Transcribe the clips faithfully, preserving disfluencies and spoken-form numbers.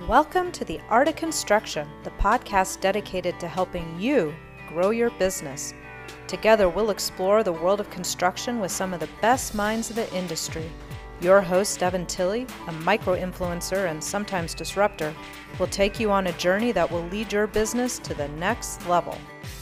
Welcome to The Art of Construction, the podcast dedicated to helping you grow your business. Together, we'll explore the world of construction with some of the best minds of the industry. Your host, Devin Tilley, a micro-influencer and sometimes disruptor, will take you on a journey that will lead your business to the next level.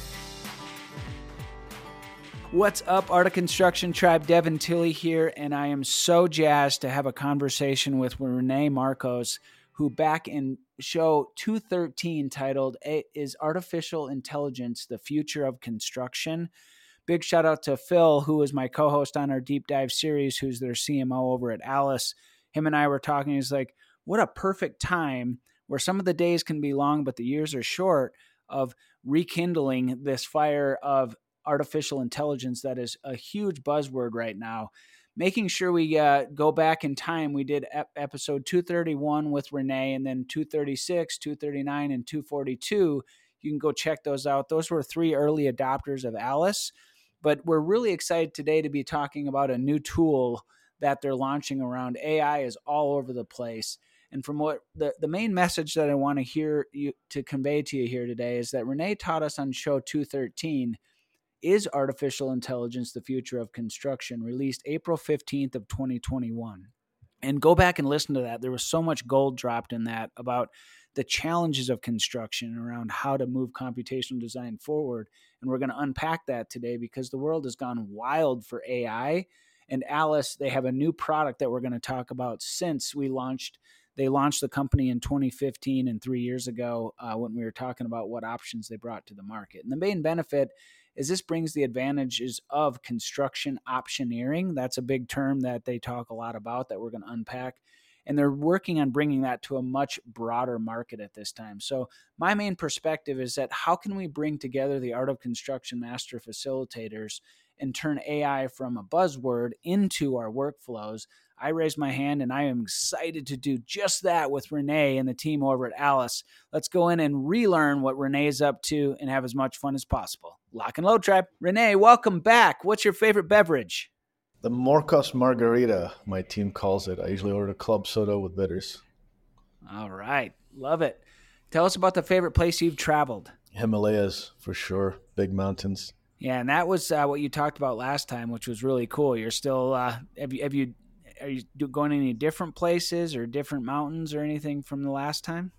What's up, Art of Construction Tribe? Devin Tilley here, and I am so jazzed to have a conversation with Renee Marcos, who back in show two thirteen titled, Is Artificial Intelligence the Future of Construction? Big shout out to Phil, who is my co-host on our Deep Dive series, who's their C M O over at Alice. Him and I were talking. He's like, what a perfect time where some of the days can be long, but the years are short, of rekindling this fire of artificial intelligence that is a huge buzzword right now. Making sure we uh, go back in time, we did ep- episode two thirty-one with Renee, and then two thirty-six, two thirty-nine, and two forty-two. You can go check those out. Those were three early adopters of Alice. But we're really excited today to be talking about a new tool that they're launching around. A I is all over the place. And from what the, the main message that I want to hear you to convey to you here today is that Renee taught us on show two thirteen, Is Artificial Intelligence the Future of Construction? Released April fifteenth of twenty twenty-one. And go back and listen to that. There was so much gold dropped in that about the challenges of construction around how to move computational design forward. And we're going to unpack that today because the world has gone wild for A I. And Alice, they have a new product that we're going to talk about since we launched. They launched the company in twenty fifteen and three years ago uh, when we were talking about what options they brought to the market. And the main benefit is this brings the advantages of construction optioneering. That's a big term that they talk a lot about that we're going to unpack. And they're working on bringing that to a much broader market at this time. So my main perspective is that how can we bring together the Art of Construction master facilitators and turn A I from a buzzword into our workflows? I raise my hand and I am excited to do just that with Renee and the team over at Alice. Let's go in and relearn what Renee is up to and have as much fun as possible. Lock and load, tribe. Renee, welcome back. What's your favorite beverage? The Marcos Margarita, my team calls it. I usually order club soda with bitters. All right. Love it. Tell us about the favorite place you've traveled. Himalayas, for sure. Big mountains. Yeah, and that was uh, what you talked about last time, which was really cool. You're still, uh, have you, have you, are you going to any different places or different mountains or anything from the last time?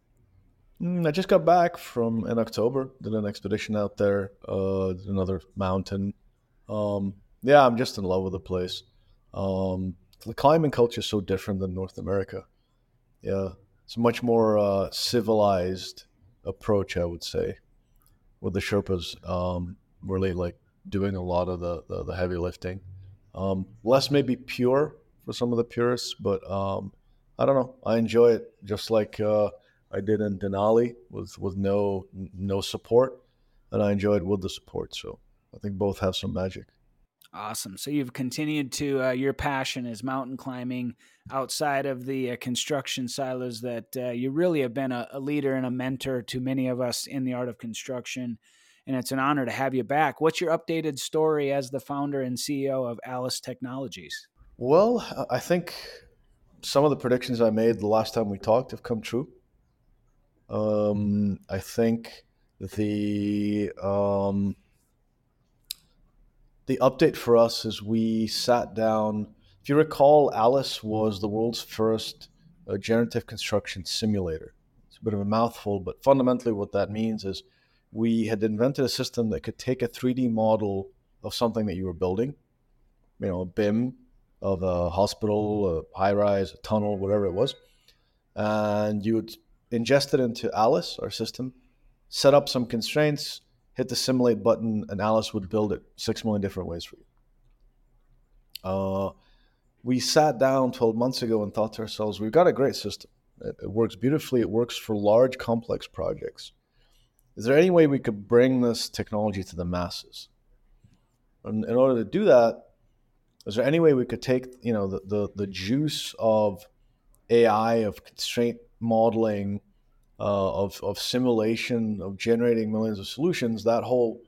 Mm, I just got back from in October. Did an expedition out there. Uh, did another mountain. Um, yeah, I'm just in love with the place. Um, the climbing culture is so different than North America. Yeah, it's a much more uh, civilized approach, I would say, with the Sherpas um, really like doing a lot of the, the, the heavy lifting. Um, less maybe pure for some of the purists, but um, I don't know. I enjoy it just like uh, I did in Denali with, with no no support, and I enjoyed with the support. So I think both have some magic. Awesome. So you've continued to, uh, your passion is mountain climbing outside of the uh, construction silos that uh, you really have been a, a leader and a mentor to many of us in the art of construction. And it's an honor to have you back. What's your updated story as the founder and C E O of Alice Technologies? Well, I think some of the predictions I made the last time we talked have come true. Um, I think the um, the update for us is we sat down. If you recall, Alice was the world's first uh, generative construction simulator. It's a bit of a mouthful, but fundamentally what that means is we had invented a system that could take a three D model of something that you were building, you know, a B I M of a hospital, a high-rise, a tunnel, whatever it was, and you would ingest it into Alice, our system, set up some constraints, hit the simulate button, and Alice would build it six million different ways for you. Uh, we sat down twelve months ago and thought to ourselves, we've got a great system. It, it works beautifully. It works for large, complex projects. Is there any way we could bring this technology to the masses? And in order to do that, is there any way we could take, you know, the, the, the juice of A I, of constraint modeling, uh, of, of simulation, of generating millions of solutions, that whole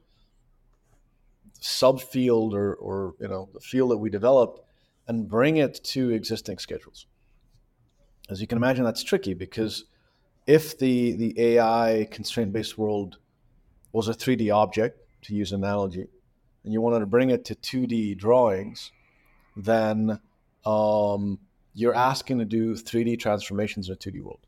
subfield or, or, you know, the field that we developed, and bring it to existing schedules? As you can imagine, that's tricky because if the, the A I constraint-based world was a three D object, to use an analogy, and you wanted to bring it to two D drawings, then um, you're asking to do three D transformations in a two D world.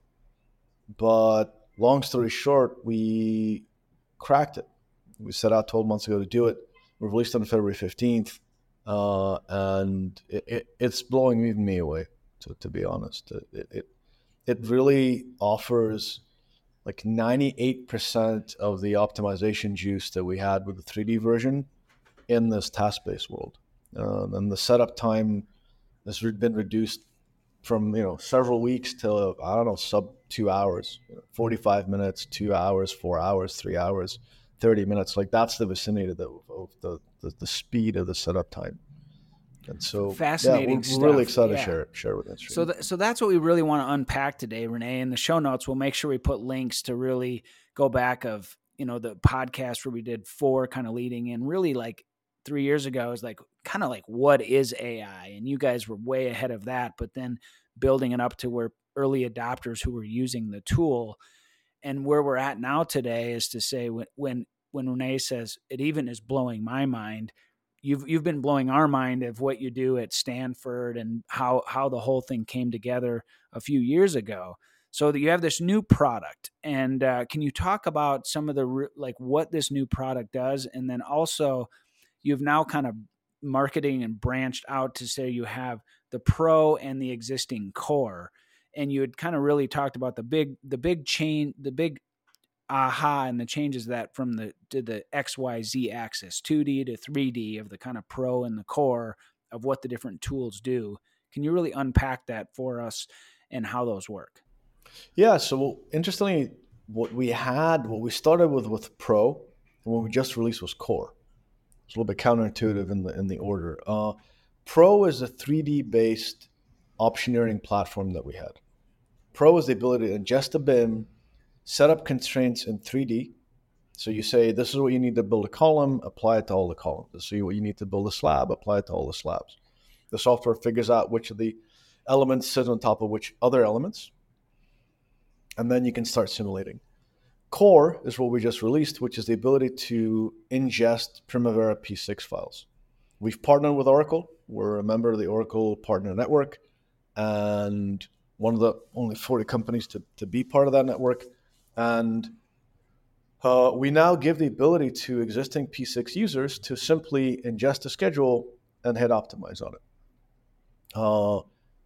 But long story short, we cracked it. We set out twelve months ago to do it. We released on February fifteenth, uh, and it, it, it's blowing even me away, to, to be honest. It, it, it really offers like ninety-eight percent of the optimization juice that we had with the three D version in this task-based world. Uh, and the setup time has been reduced from, you know, several weeks to, I don't know, sub two hours, forty-five minutes, two hours, four hours, three hours, thirty minutes. Like that's the vicinity of the, of the, the, the speed of the setup time. And so, fascinating yeah, we're, stuff. we're really excited yeah. to share share with industry. So, th- so that's what we really want to unpack today, Renee. In the show notes, we'll make sure we put links to really go back of, you know, the podcast where we did four kind of leading in. Really, like three years ago, is like kind of like what is A I, and you guys were way ahead of that. But then building it up to where early adopters who were using the tool, and where we're at now today is to say when when when Renee says it even is blowing my mind. You've you've been blowing our mind of what you do at Stanford and how how the whole thing came together a few years ago. So that you have this new product, and uh, can you talk about some of the like what this new product does, and then also you've now kind of marketing and branched out to say you have the Pro and the existing Core, and you had kind of really talked about the big the big chain the big aha and the changes that from the to the X Y Z axis, two D to three D of the kind of Pro and the Core of what the different tools do. Can you really unpack that for us and how those work? Yeah. So interestingly, what we had, what we started with with Pro, and what we just released was Core. It's a little bit counterintuitive in the in the order. Uh, Pro is a three D based optioneering platform that we had. Pro is the ability to ingest a B I M, set up constraints in three D. So you say, this is what you need to build a column, apply it to all the columns. This is what you need to build a slab, apply it to all the slabs. The software figures out which of the elements sit on top of which other elements, and then you can start simulating. Core is what we just released, which is the ability to ingest Primavera P six files. We've partnered with Oracle. We're a member of the Oracle Partner Network, and one of the only forty companies to, to be part of that network. And uh, we now give the ability to existing P six users to simply ingest a schedule and hit optimize on it. Uh,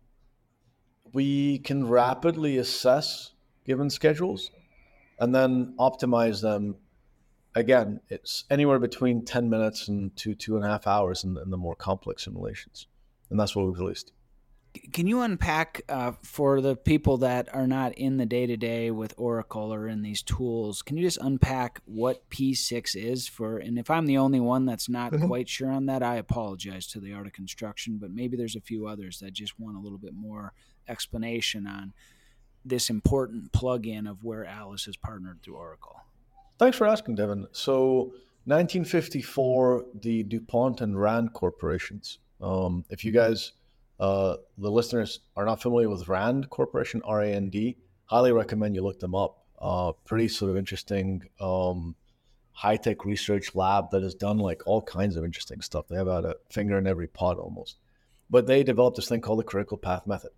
we can rapidly assess given schedules and then optimize them. Again, it's anywhere between ten minutes and two, two and a half hours in the, in the more complex simulations. And that's what we've released. Can you unpack uh, for the people that are not in the day-to-day with Oracle or in these tools, can you just unpack what P six is for, and if I'm the only one that's not mm-hmm. quite sure on that, I apologize to the Art of Construction, but maybe there's a few others that just want a little bit more explanation on this important plug-in of where Alice is partnered through Oracle. Thanks for asking, Devin. So nineteen fifty-four, the DuPont and Rand corporations, um, if you guys... Uh, the listeners are not familiar with Rand Corporation, R A N D, highly recommend you look them up. Uh, pretty sort of interesting um, high-tech research lab that has done like all kinds of interesting stuff. They have had a finger in every pot almost. But they developed this thing called the critical path method.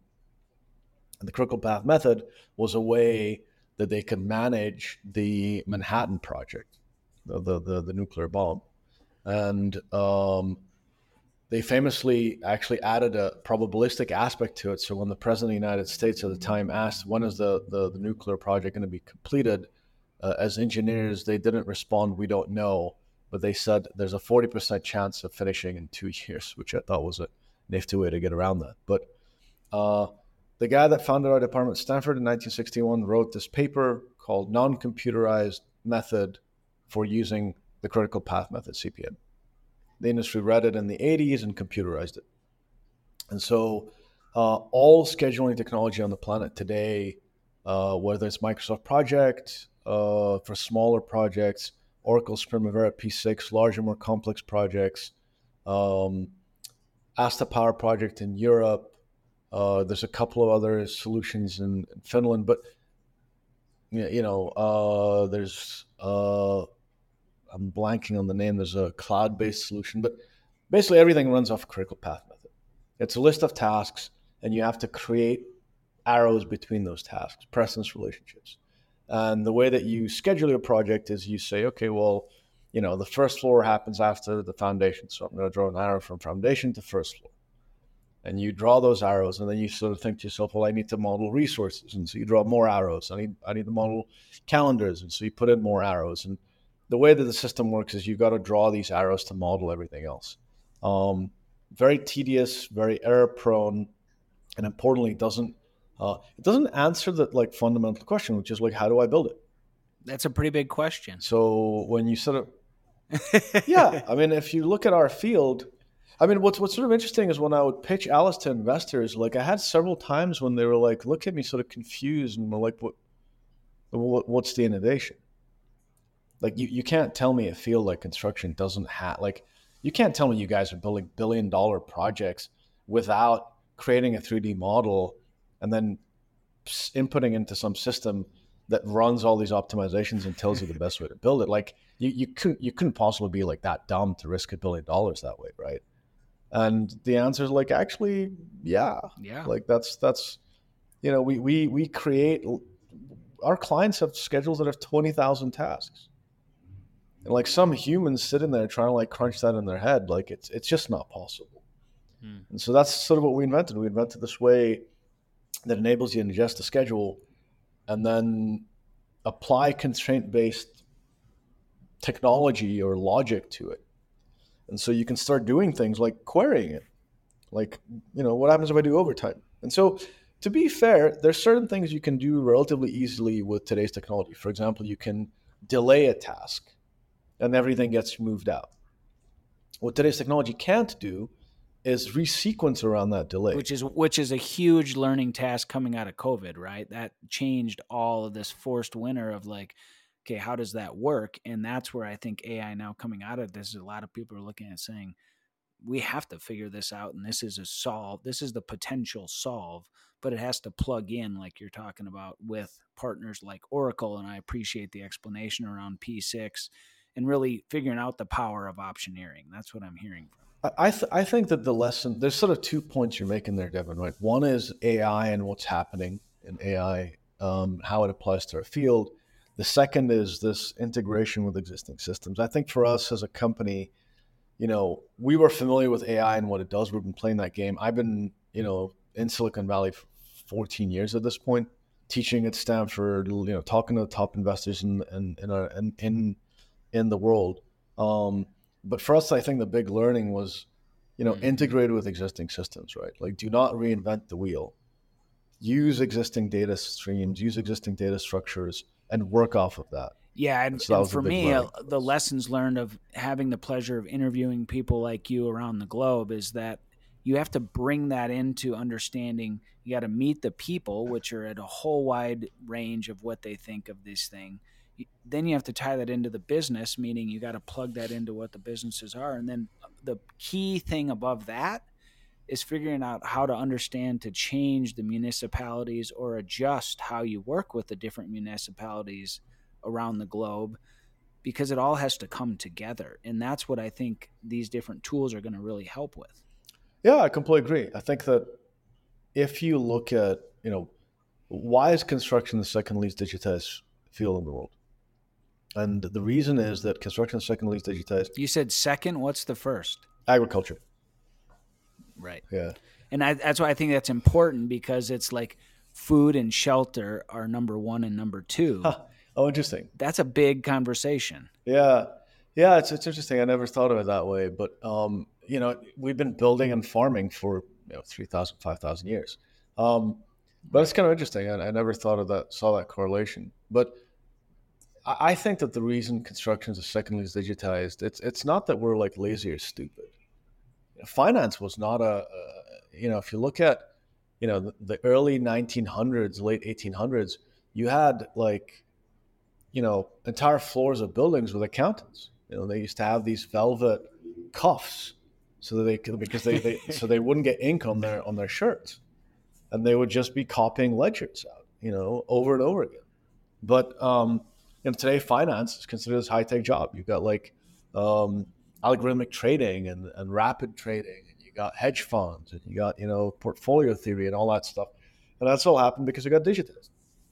And the critical path method was a way that they could manage the Manhattan Project, the the, the, the nuclear bomb. And um, they famously actually added a probabilistic aspect to it. So when the president of the United States at the time asked, when is the, the, the nuclear project going to be completed? Uh, as engineers, they didn't respond, we don't know. But they said there's a forty percent chance of finishing in two years, which I thought was a nifty way to get around that. But uh, the guy that founded our department at Stanford in nineteen sixty-one wrote this paper called Non-Computerized Method for Using the Critical Path Method, C P M. The industry read it in the eighties and computerized it. And so uh, all scheduling technology on the planet today, uh, whether it's Microsoft Project, uh, for smaller projects, Oracle's Primavera P six, larger, more complex projects, um, Asta Power project in Europe, uh, there's a couple of other solutions in, in Finland, but you you know, uh, there's uh, I'm blanking on the name. There's a cloud-based solution, but basically everything runs off a critical path method. It's a list of tasks, and you have to create arrows between those tasks, precedence relationships. And the way that you schedule your project is you say, okay, well, you know, the first floor happens after the foundation. So I'm going to draw an arrow from foundation to first floor. And you draw those arrows, and then you sort of think to yourself, well, I need to model resources. And so you draw more arrows. I need, I need to model calendars. And so you put in more arrows. And the way that the system works is you've got to draw these arrows to model everything else. Um, very tedious, very error prone, and importantly, doesn't uh, it doesn't answer the like fundamental question, which is like, how do I build it? That's a pretty big question. So when you sort of, yeah, I mean, if you look at our field, I mean, what's what's sort of interesting is when I would pitch Alice to investors, like I had several times when they were like, look at me sort of confused and were like, what, what what's the innovation? Like you, you can't tell me a field like construction doesn't have, like, you can't tell me you guys are building billion dollar projects without creating a three D model and then inputting into some system that runs all these optimizations and tells you the best way to build it. Like you, you couldn't, you couldn't possibly be like that dumb to risk a billion dollars that way. Right. And the answer is like, actually, yeah, yeah. Like that's, that's, you know, we, we, we create, our clients have schedules that have twenty thousand tasks. And like some humans sitting there trying to like crunch that in their head, like it's it's just not possible. Hmm. And so that's sort of what we invented. We invented this way that enables you to ingest a schedule and then apply constraint-based technology or logic to it. And so you can start doing things like querying it. Like, you know, what happens if I do overtime? And so to be fair, there's certain things you can do relatively easily with today's technology. For example, you can delay a task and everything gets moved out. What today's technology can't do is resequence around that delay. Which is which is a huge learning task coming out of COVID, right? That changed all of this forced winter of like, okay, how does that work? And that's where I think A I now coming out of this, a lot of people are looking at saying, we have to figure this out, and this is a solve. This is the potential solve, but it has to plug in, like you're talking about, with partners like Oracle, and I appreciate the explanation around P six and really figuring out the power of optioneering. That's what I'm hearing from. I th- I think that the lesson, there's sort of two points you're making there, Devin, right? One is A I and what's happening in A I, um, how it applies to our field. The second is this integration with existing systems. I think for us as a company, you know, we were familiar with A I and what it does. We've been playing that game. I've been, you know, in Silicon Valley for fourteen years at this point, teaching at Stanford, you know, talking to the top investors in in in our, in, in in the world. Um, but for us, I think the big learning was, you know, mm-hmm. integrated with existing systems, right? Like, do not reinvent the wheel. Use existing data streams, use existing data structures, and work off of that. Yeah, and, so and for me, uh, the lessons learned of having the pleasure of interviewing people like you around the globe is that you have to bring that into understanding. You got to meet the people, which are at a whole wide range of what they think of this thing. Then you have to tie that into the business, meaning you got to plug that into what the businesses are. And then the key thing above that is figuring out how to understand to change the municipalities or adjust how you work with the different municipalities around the globe, because it all has to come together. And that's what I think these different tools are going to really help with. Yeah, I completely agree. I think that if you look at, you know, why is construction the second least digitized field in the world? And the reason is that construction is the second least digitized. You said second. What's the first? Agriculture. Right. Yeah. And I, that's why I think that's important, because it's like food and shelter are number one and number two. Huh. Oh, interesting. That's a big conversation. Yeah. Yeah, it's it's interesting. I never thought of it that way. But, um, you know, we've been building and farming for, you know, three thousand, five thousand years. Um, but it's kind of interesting. I, I never thought of that, saw that correlation. But I, I think that the reason construction is the second least digitized, it's it's not that we're like lazy or stupid. Finance was not a, a you know, if you look at, you know, the, the early nineteen hundreds, late eighteen hundreds, you had like, you know, entire floors of buildings with accountants. You know, they used to have these velvet cuffs so that they could, because they, they so they wouldn't get ink on their on their shirts, and they would just be copying ledgers out, you know, over and over again. But um, you know, today finance is considered as a high tech job. You've got like um, algorithmic trading and, and rapid trading, and you got hedge funds, and you got you know portfolio theory and all that stuff. And that's all happened because it got digitized.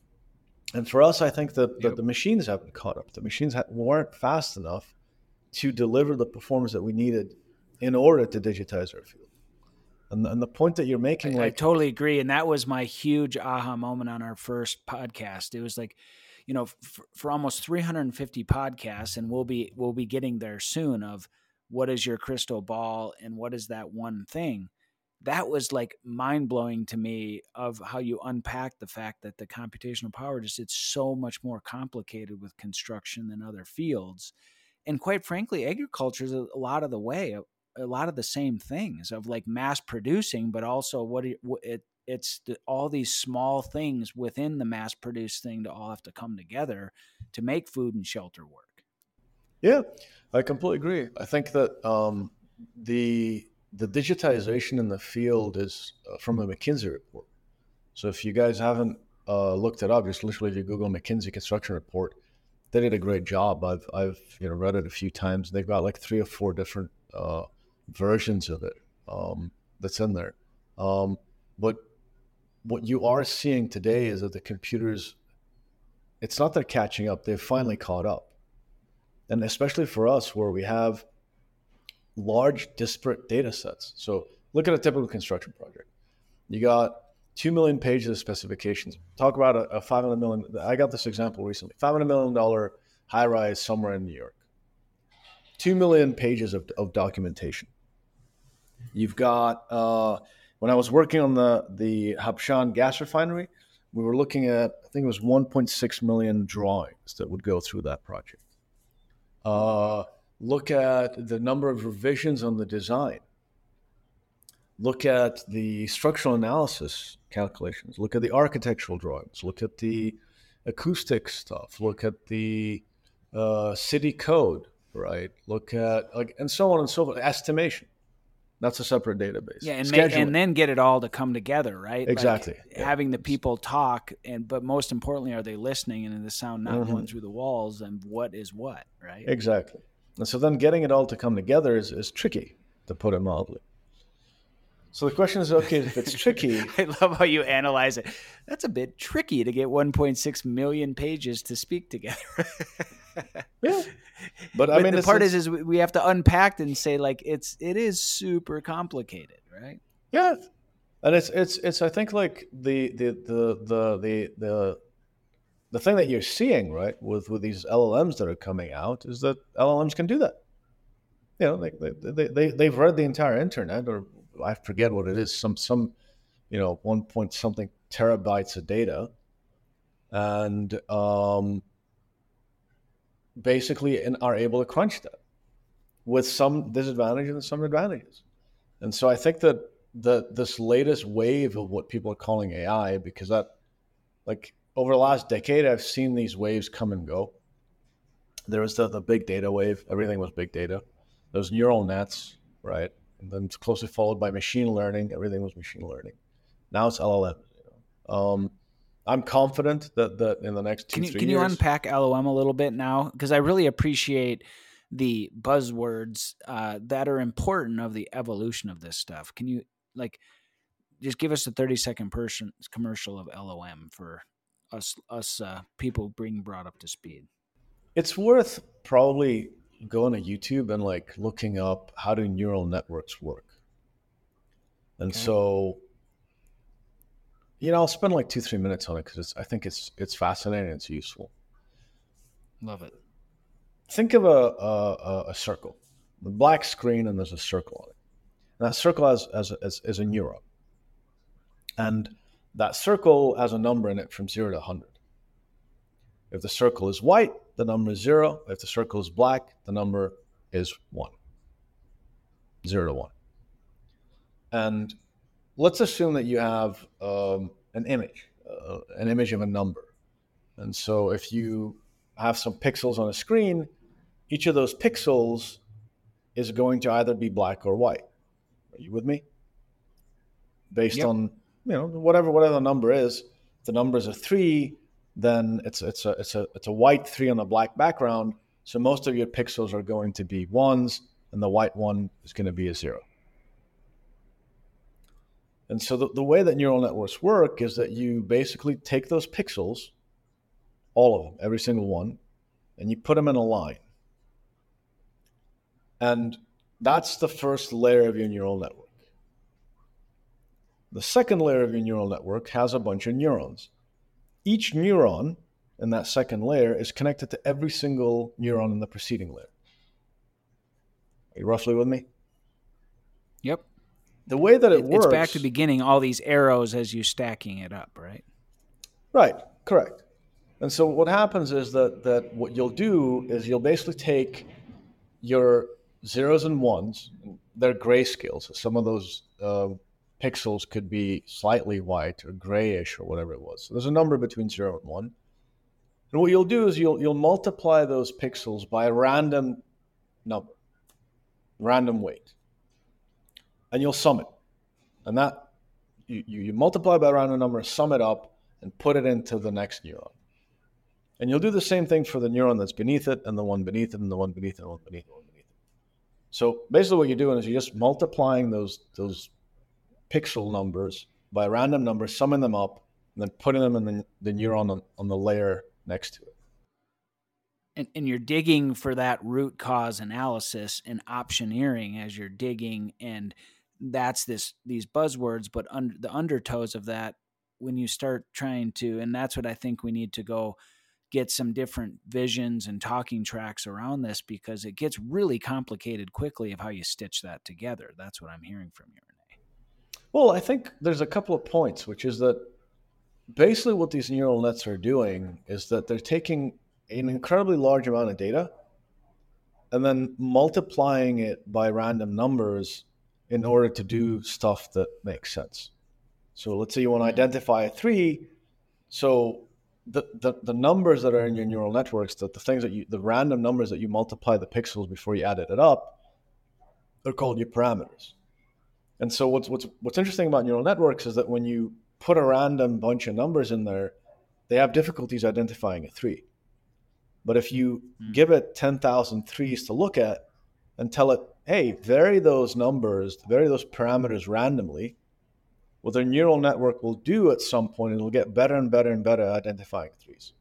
And for us, I think that, that Yep. the machines haven't caught up. The machines ha- weren't fast enough to deliver the performance that we needed in order to digitize our field. And, and the point that you're making, I, I like, totally agree. And that was my huge aha moment on our first podcast. It was like, you know, for, for almost three hundred fifty podcasts, and we'll be we'll be getting there soon, of what is your crystal ball and what is that one thing. That was like mind blowing to me, of how you unpack the fact that the computational power, just it's so much more complicated with construction than other fields. And quite frankly, agriculture is a, a lot of the way, a, a lot of the same things, of like mass producing, but also what it, it it's the, all these small things within the mass produced thing to all have to come together to make food and shelter work. yeah, I completely agree. I think that um, the the digitization in the field is uh, from a McKinsey report. So if you guys haven't uh, looked it up, just literally if you Google McKinsey construction report, they did a great job. I've I've you know read it a few times. They've got like three or four different uh, versions of it um, that's in there. Um, but what you are seeing today is that the computers, it's not they're catching up; they've finally caught up. And especially for us, where we have large disparate data sets. So look at a typical construction project. You got two million pages of specifications. Talk about a, a five hundred million. I got this example recently. five hundred million dollar high rise somewhere in New York. two million pages of, of documentation. You've got, uh, when I was working on the, the Habshan gas refinery, we were looking at, I think it was one point six million drawings that would go through that project. Uh, look at the number of revisions on the design. Look at the structural analysis calculations. Look at the architectural drawings. Look at the acoustic stuff. Look at the uh, city code, right? Look at, like, and so on and so forth. Estimation. That's a separate database. Yeah, and ma- and then get it all to come together, right? Exactly. Like yeah. having the people talk, and but most importantly, are they listening, and the sound not Mhm. going through the walls, and what is what, right? Exactly. And so then getting it all to come together is, is tricky, to put it mildly. So the question is, okay, if it's tricky, I love how you analyze it. That's a bit tricky to get one point six million pages to speak together. yeah. But I But mean, the it's, part it's, is, is we have to unpack and say, like, it's it is super complicated, right? yeah, and it's it's it's I think like the the the the the the, the thing that you're seeing, right, with with these L L Ms that are coming out, is that L L Ms can do that. You know, they they they, they they've read the entire internet, or I forget what it is, some some you know one point something terabytes of data, and um, basically and are able to crunch that with some disadvantages and some advantages. And so I think that the this latest wave of what people are calling A I, because that, like, over the last decade, I've seen these waves come and go. There was the, the big data wave. Everything was big data. Those neural nets, right? And then it's closely followed by machine learning. Everything was machine learning. Now it's L L M. You know? um, I'm confident that, that in the next two, Can you three can years. you unpack L O M a little bit now? Because I really appreciate the buzzwords uh, that are important of the evolution of this stuff. Can you like just give us a thirty second person commercial of L O M for us us uh, people being brought up to speed? It's worth probably going to YouTube and like looking up how do neural networks work. And Okay. so, you know, I'll spend like two, three minutes on it because I think it's it's fascinating and it's useful. Love it. Think of a, a, a circle, a black screen, and there's a circle on it. And that circle has, has, has, is a neuron. And that circle has a number in it from zero to one hundred. If the circle is white, the number is zero. If the circle is black, the number is one. Zero to one. And let's assume that you have um, an image, uh, an image of a number. And so if you have some pixels on a screen, each of those pixels is going to either be black or white. Are you with me? Based Yep. on, you know, whatever whatever the number is. If the number is a three, then it's it's a it's a it's a white three on a black background. So most of your pixels are going to be ones, and the white one is going to be a zero. And so the, the way that neural networks work is that you basically take those pixels, all of them, every single one, and you put them in a line. And that's the first layer of your neural network. The second layer of your neural network has a bunch of neurons. Each neuron in that second layer is connected to every single neuron in the preceding layer. Are you roughly with me? Yep. The way that it, it works... It's back to beginning, all these arrows as you're stacking it up, right? Right, correct. And so what happens is that, that what you'll do is you'll basically take your zeros and ones, they're grayscale, so some of those uh, pixels could be slightly white or grayish or whatever it was. So there's a number between zero and one. And what you'll do is you'll you'll multiply those pixels by a random number, random weight, and you'll sum it. And that you, you, you multiply by a random number, sum it up, and put it into the next neuron. And you'll do the same thing for the neuron that's beneath it, and the one beneath it, and the one beneath it, and the one beneath it, and the one beneath it. So basically what you're doing is you're just multiplying those those pixel numbers by a random number, summing them up, and then putting them in the, the neuron on, on the layer next to it. And, and you're digging for that root cause analysis and optioneering as you're digging, and that's this these buzzwords, but under, the undertows of that, when you start trying to, and that's what I think we need to go get some different visions and talking tracks around this, because it gets really complicated quickly of how you stitch that together. That's what I'm hearing from you, Renee. Well, I think there's a couple of points, which is that basically what these neural nets are doing is that they're taking an incredibly large amount of data and then multiplying it by random numbers in order to do stuff that makes sense. So let's say you want to identify a three. So the, the, the numbers that are in your neural networks, the, the things that you, the random numbers that you multiply the pixels before you added it up, they're called your parameters. And so what's what's what's interesting about neural networks is that when you put a random bunch of numbers in there, they have difficulties identifying a three. But if you mm. give it ten thousand threes to look at and tell it, hey, vary those numbers, vary those parameters randomly, what their neural network will do at some point, it'll get better and better and better at identifying threes.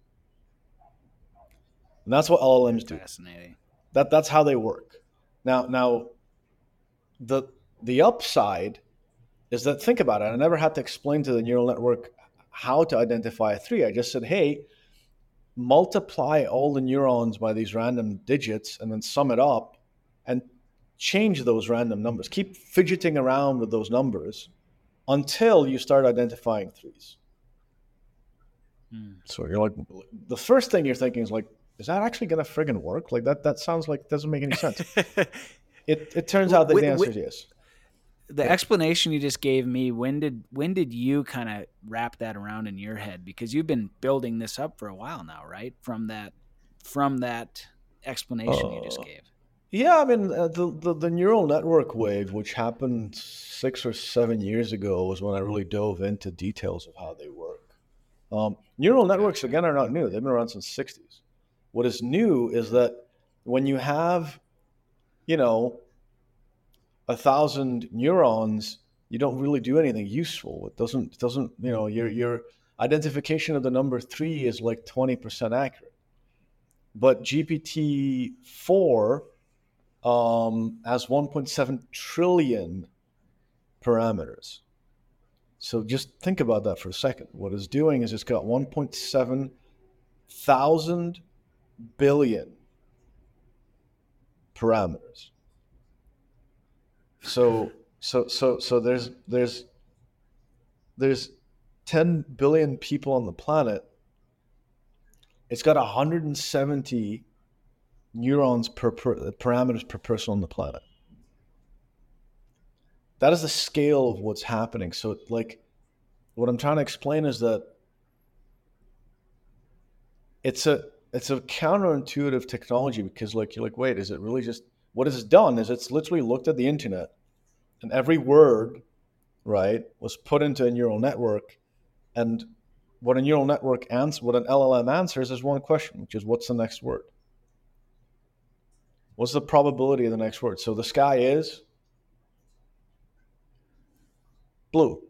And that's what L L Ms do. Fascinating. That that's how they work. Now now the the upside is that, think about it, I never had to explain to the neural network how to identify a three. I just said, hey, multiply all the neurons by these random digits and then sum it up and change those random numbers. Keep fidgeting around with those numbers until you start identifying threes. Hmm. So you're like, the first thing you're thinking is like, is that actually going to friggin' work? Like that, that sounds like, doesn't make any sense. it it turns out that with, the answer with, is yes. The yeah. explanation you just gave me, when did when did you kind of wrap that around in your head? Because you've been building this up for a while now, right? From that from that explanation uh, you just gave. Yeah, I mean, uh, the, the the neural network wave, which happened six or seven years ago, was when I really dove into details of how they work. Um, neural networks, again, are not new. They've been around since the sixties. What is new is that when you have, you know, a thousand neurons, you don't really do anything useful. It doesn't, it doesn't, you know, your your identification of the number three is like twenty percent accurate. But G P T four um, has one point seven trillion parameters. So just think about that for a second. What it's doing is it's got one point seven thousand billion parameters. So so so so there's there's there's ten billion people on the planet. It's got one hundred seventy neurons per, per parameters per person on the planet. That is the scale of what's happening. So like what I'm trying to explain is that it's a it's a counterintuitive technology, because like you're like, wait, is it really just, what it's done is it's literally looked at the internet and every word, right, was put into a neural network, and what a neural network answers, what an L L M answers is one question, which is what's the next word? What's the probability of the next word? So the sky is blue.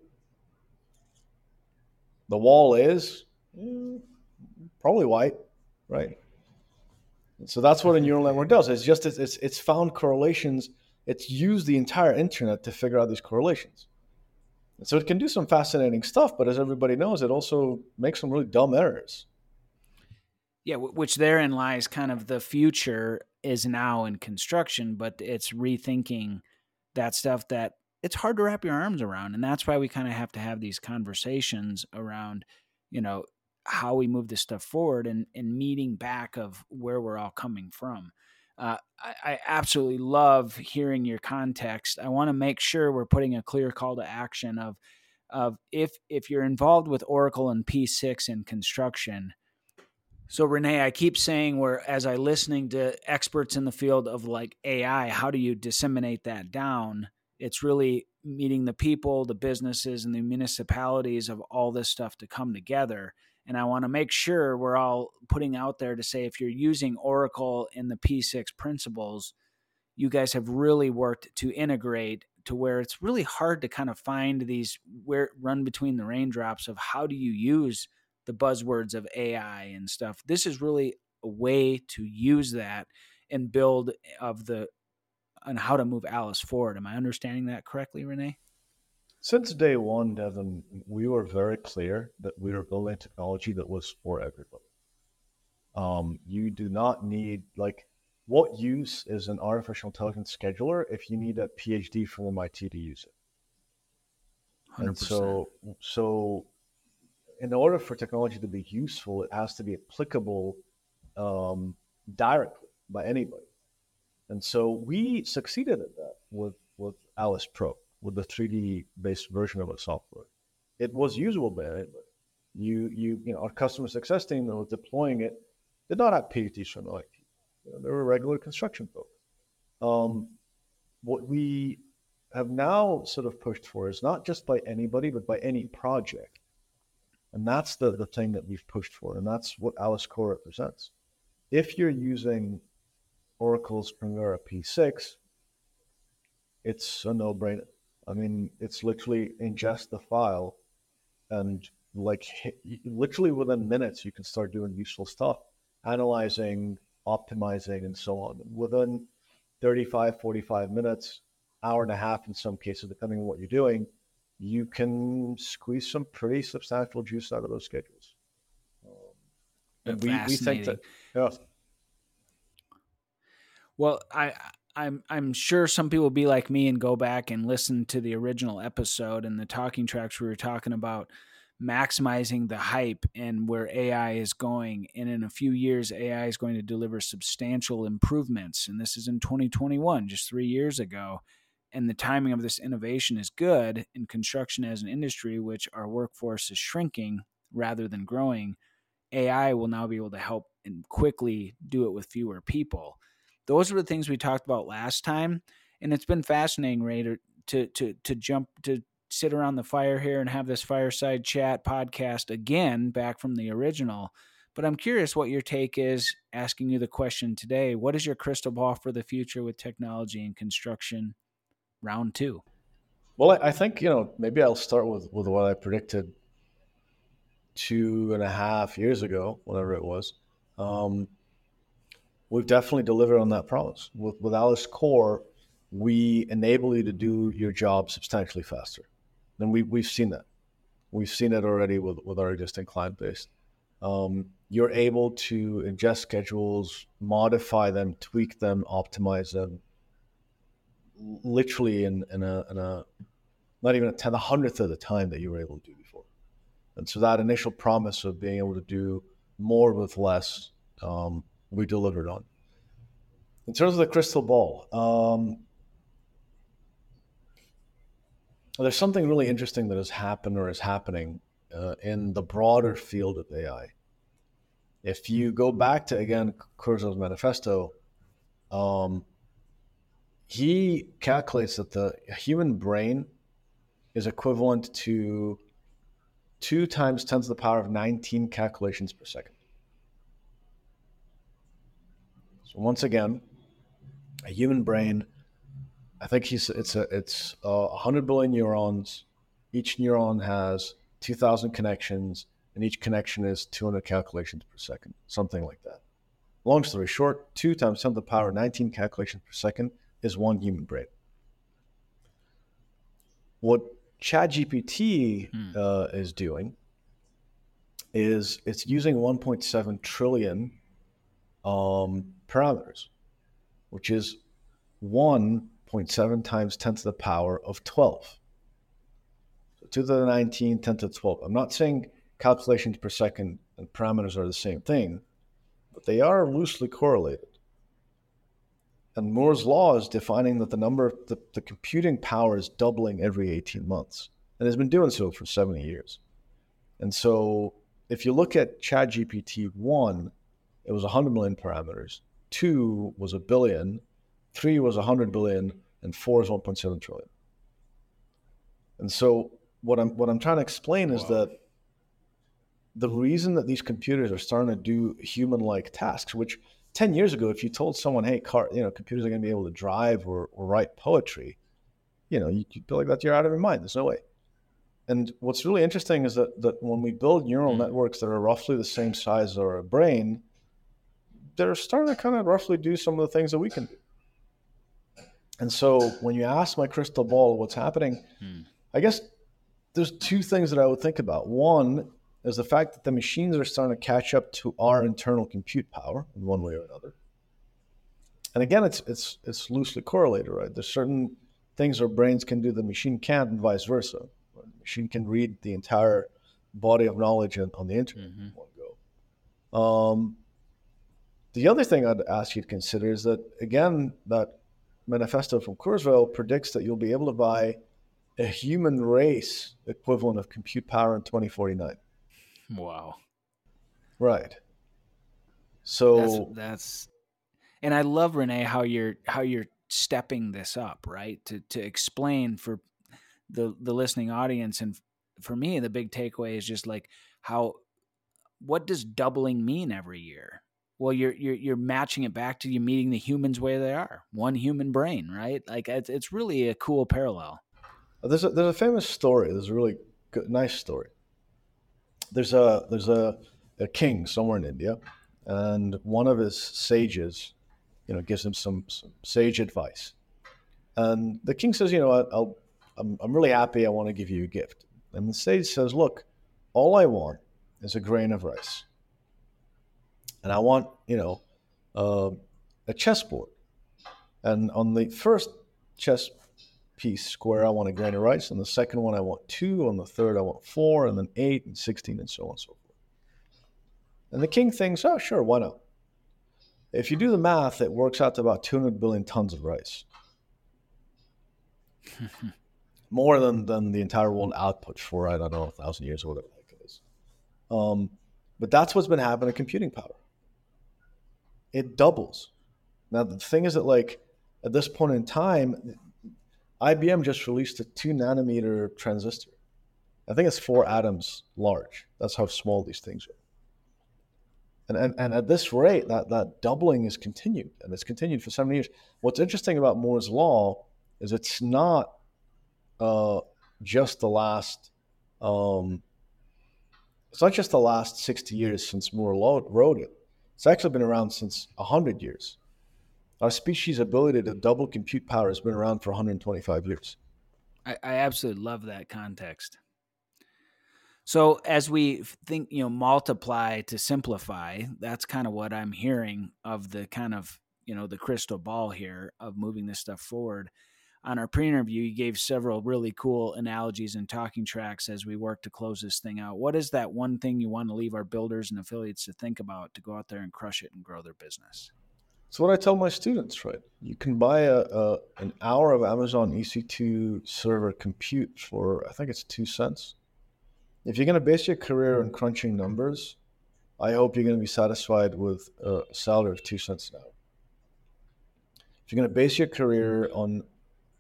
The wall is mm, probably white, right? So that's what a neural network does. It's just it's it's found correlations. It's used the entire internet to figure out these correlations. And so it can do some fascinating stuff, but as everybody knows, it also makes some really dumb errors. Yeah, which therein lies kind of the future is now in construction, but it's rethinking that stuff that it's hard to wrap your arms around. And that's why we kind of have to have these conversations around, you know, how we move this stuff forward and, and meeting back of where we're all coming from. Uh, I, I absolutely love hearing your context. I want to make sure we're putting a clear call to action of, of if, if you're involved with Oracle and P six in construction. So Renee, I keep saying where as I listening to experts in the field of like A I, how do you disseminate that down? It's really meeting the people, the businesses, and the municipalities of all this stuff to come together. And I want to make sure we're all putting out there to say, if you're using Oracle in the P six principles, you guys have really worked to integrate to where it's really hard to kind of find these where run between the raindrops of how do you use the buzzwords of A I and stuff. This is really a way to use that and build of the on how to move Alice forward. Am I understanding that correctly, Renee? Since day one, Devin, we were very clear that we were building technology that was for everybody. Um, you do not need, like, what use is an artificial intelligence scheduler if you need a PhD from M I T to use it? one hundred percent. And so, so in order for technology to be useful, it has to be applicable um, directly by anybody. And so we succeeded at that with, with Alice Pro, with the three D based version of a software. It was usable by anybody. You, you, you know, our customer success team that was deploying it did not have PhDs from M I T. You know, they were regular construction folks. Um, what we have now sort of pushed for is not just by anybody, but by any project. And that's the, the thing that we've pushed for. And that's what Alice Core represents. If you're using Oracle's Primavera P six, it's a no-brainer. I mean, it's literally ingest the file and like literally within minutes, you can start doing useful stuff, analyzing, optimizing, and so on. Within thirty-five, forty-five minutes, hour and a half in some cases, depending on what you're doing, you can squeeze some pretty substantial juice out of those schedules. Um, and we, we think that, yeah. Well, I, I'm I'm sure some people will be like me and go back and listen to the original episode and the talking tracks we were talking about maximizing the hype and where A I is going. And in a few years, A I is going to deliver substantial improvements. And this is in twenty twenty-one, just three years ago. And the timing of this innovation is good in construction as an industry, which our workforce is shrinking rather than growing. A I will now be able to help and quickly do it with fewer people. Those are the things we talked about last time. And it's been fascinating, Ray, to, to, to, to jump, to sit around the fire here and have this fireside chat podcast again, back from the original. But I'm curious what your take is, asking you the question today. What is your crystal ball for the future with technology and construction? Round two. Well, I think, you know, maybe I'll start with, with what I predicted two and a half years ago, whatever it was. Um, we've definitely delivered on that promise. With, with Alice Core, we enable you to do your job substantially faster. And we, we've seen that. We've seen it already with, with our existing client base. Um, you're able to ingest schedules, modify them, tweak them, optimize them, literally in, in, a, in a, not even a tenth, a hundredth of the time that you were able to do before. And so that initial promise of being able to do more with less, um, we delivered on. In terms of the crystal ball, um, there's something really interesting that has happened or is happening uh, in the broader field of A I. If you go back to, again, Kurzweil's manifesto, um, he calculates that the human brain is equivalent to two times ten to the power of nineteen calculations per second. So once again, a human brain, I think he's it's a it's uh, one hundred billion neurons. Each neuron has two thousand connections, and each connection is two hundred calculations per second, something like that. Long story short, two times ten to the power of nineteen calculations per second is one human brain. What ChatGPT Hmm. uh, is doing is it's using one point seven trillion um, parameters, which is one point seven times ten to the power of twelve. So two to the nineteen, ten to the twelve. I'm not saying calculations per second and parameters are the same thing, but they are loosely correlated. And Moore's law is defining that the number, the, the computing power is doubling every eighteen months, and has been doing so for seventy years. And so if you look at ChatGPT one, it was one hundred million parameters, two was a billion, three was one hundred billion, and four is one point seven trillion. And so what I'm what I'm trying to explain is Wow. that the reason that these computers are starting to do human-like tasks, which ten years ago, if you told someone, hey, car, you know, computers are going to be able to drive or, or write poetry, you know, you'd be like, that you're out of your mind. There's no way. And what's really interesting is that, that when we build neural Mm. networks that are roughly the same size as our brain, they're starting to kind of roughly do some of the things that we can do. And so when you ask my crystal ball what's happening, Hmm. I guess there's two things that I would think about. One is the fact that the machines are starting to catch up to our internal compute power in one way or another. And again, it's it's it's loosely correlated, right? There's certain things our brains can do the machine can't, and vice versa. The machine can read the entire body of knowledge on the internet Mhm. in one go. Um, the other thing I'd ask you to consider is that, again, that manifesto from Kurzweil predicts that you'll be able to buy a human race equivalent of compute power in twenty forty-nine. Wow. Right. That's So that's and I love, Renee, how you're how you're stepping this up, right? To to explain for the the listening audience, and for me the big takeaway is just like how what does doubling mean every year? Well, you're you're you're matching it back to you meeting the humans where they are. One human brain, right? Like it's it's really a cool parallel. there's a, there's a famous story. There's a really good, nice story. There's a there's a, a king somewhere in India, and one of his sages, you know, gives him some, some sage advice. And the king says, you know, what, I'll, I'm I'm really happy. I want to give you a gift. And the sage says, look, all I want is a grain of rice, and I want, you know, uh, a chessboard. And on the first chess piece square, I want a grain of rice. On the second one, I want two. On the third, I want four, and then eight and sixteen, and so on and so forth. And the king thinks, oh, sure, why not? If you do the math, it works out to about two hundred billion tons of rice. More than, than the entire world output for, I don't know, a thousand years or whatever the heck it is. Um, but that's what's been happening to computing power. It doubles. Now, the thing is that, like, at this point in time, I B M just released a two nanometer transistor. I think it's four atoms large. That's how small these things are. And, and, and at this rate, that, that doubling is continued, and it's continued for seventy years. What's interesting about Moore's law is it's not uh, just the last, um, it's not just the last sixty years since Moore wrote it. It's actually been around since one hundred years. Our species' ability to double compute power has been around for one hundred twenty-five years. I, I absolutely love that context. So as we think, you know, multiply to simplify, that's kind of what I'm hearing of the kind of, you know, the crystal ball here of moving this stuff forward. On our pre-interview, you gave several really cool analogies and talking tracks as we work to close this thing out. What is that one thing you want to leave our builders and affiliates to think about to go out there and crush it and grow their business? So what I tell my students, right? You can buy a, a an hour of Amazon E C two server compute for, I think it's two cents. If you're going to base your career on crunching numbers, I hope you're going to be satisfied with a salary of two cents an hour. If you're going to base your career on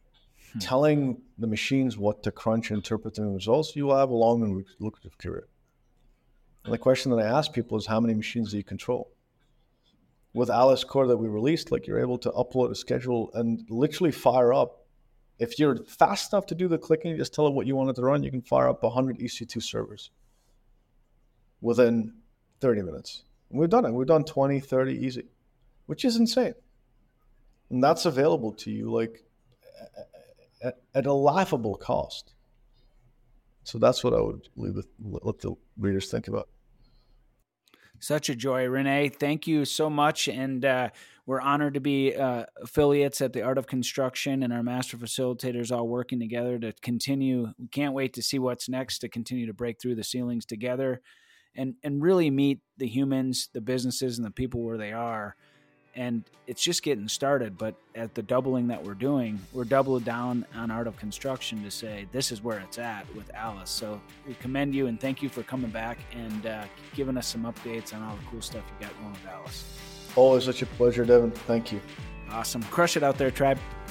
hmm. telling the machines what to crunch, interpreting results, you will have a long and lucrative career. And the question that I ask people is, how many machines do you control? With Alice Core that we released, like you're able to upload a schedule and literally fire up. If you're fast enough to do the clicking, just tell it what you want it to run, you can fire up one hundred E C two servers within thirty minutes. And we've done it. We've done twenty, thirty easy, which is insane. And that's available to you like at, at a laughable cost. So that's what I would leave the, let the readers think about. Such a joy, Rene. Thank you so much. And uh, we're honored to be uh, affiliates at the Art of Construction, and our master facilitators all working together to continue. We can't wait to see what's next, to continue to break through the ceilings together and, and really meet the humans, the businesses, and the people where they are. And it's just getting started, but at the doubling that we're doing, we're doubling down on Art of Construction to say this is where it's at with Alice. So we commend you and thank you for coming back and uh, giving us some updates on all the cool stuff you got going with Alice. Always such a pleasure, Devin. Thank you. Awesome. Crush it out there, tribe.